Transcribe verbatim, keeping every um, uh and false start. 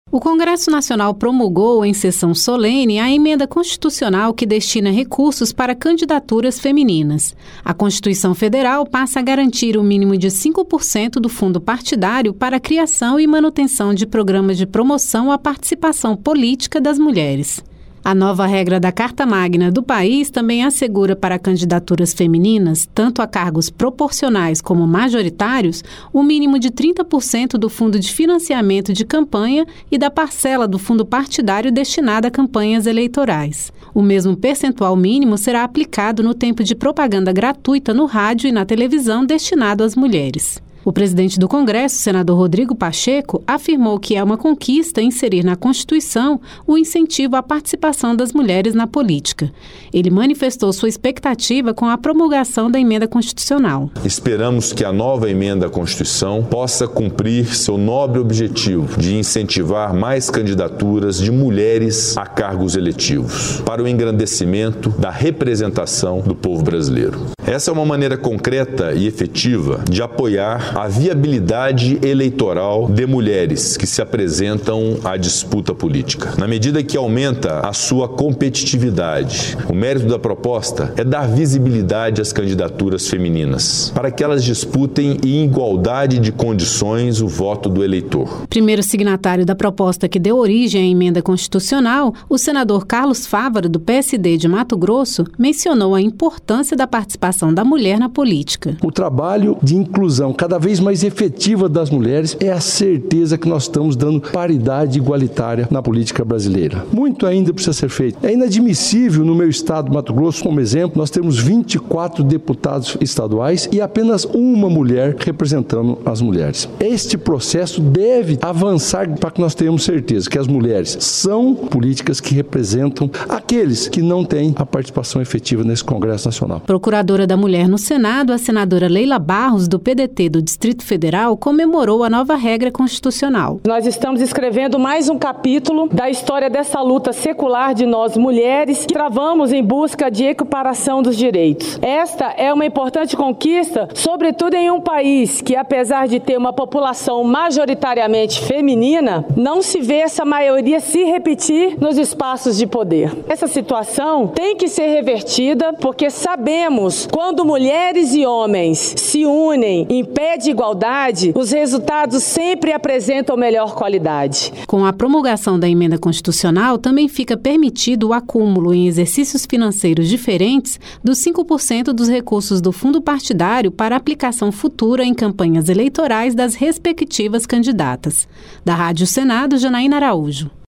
O Congresso Nacional promulgou em sessão solene a emenda constitucional que destina recursos para candidaturas femininas. A Constituição Federal passa a garantir o mínimo de cinco por cento do fundo partidário para a criação e manutenção de programas de promoção à participação política das mulheres. A nova regra da Carta Magna do país também assegura para candidaturas femininas, tanto a cargos proporcionais como majoritários, o mínimo de trinta por cento do fundo de financiamento de campanha e da parcela do fundo partidário destinada a campanhas eleitorais. O mesmo percentual mínimo será aplicado no tempo de propaganda gratuita no rádio e na televisão destinado às mulheres. O presidente do Congresso, senador Rodrigo Pacheco, afirmou que é uma conquista inserir na Constituição o incentivo à participação das mulheres na política. Ele manifestou sua expectativa com a promulgação da emenda constitucional. Esperamos que a nova emenda à Constituição possa cumprir seu nobre objetivo de incentivar mais candidaturas de mulheres a cargos eletivos, para o engrandecimento da representação do povo brasileiro. Essa é uma maneira concreta e efetiva de apoiar a viabilidade eleitoral de mulheres que se apresentam à disputa política. Na medida que aumenta a sua competitividade, o mérito da proposta é dar visibilidade às candidaturas femininas, para que elas disputem em igualdade de condições o voto do eleitor. Primeiro signatário da proposta que deu origem à emenda constitucional, o senador Carlos Fávaro, do P S D de Mato Grosso, mencionou a importância da participação da mulher na política. O trabalho de inclusão cada vez mais efetiva das mulheres é a certeza que nós estamos dando paridade igualitária na política brasileira. Muito ainda precisa ser feito. É inadmissível no meu estado do Mato Grosso, como exemplo, nós temos vinte e quatro deputados estaduais e apenas uma mulher representando as mulheres. Este processo deve avançar para que nós tenhamos certeza que as mulheres são políticas que representam aqueles que não têm a participação efetiva nesse Congresso Nacional. Procuradora da Mulher no Senado, a senadora Leila Barros, do P D T do Distrito Federal, comemorou a nova regra constitucional. Nós estamos escrevendo mais um capítulo da história dessa luta secular de nós mulheres que travamos em busca de equiparação dos direitos. Esta é uma importante conquista, sobretudo em um país que, apesar de ter uma população majoritariamente feminina, não se vê essa maioria se repetir nos espaços de poder. Essa situação tem que ser revertida porque sabemos quando mulheres e homens se unem em pé de igualdade, os resultados sempre apresentam melhor qualidade. Com a promulgação da emenda constitucional, também fica permitido o acúmulo em exercícios financeiros diferentes dos cinco por cento dos recursos do fundo partidário para aplicação futura em campanhas eleitorais das respectivas candidatas. Da Rádio Senado, Janaína Araújo.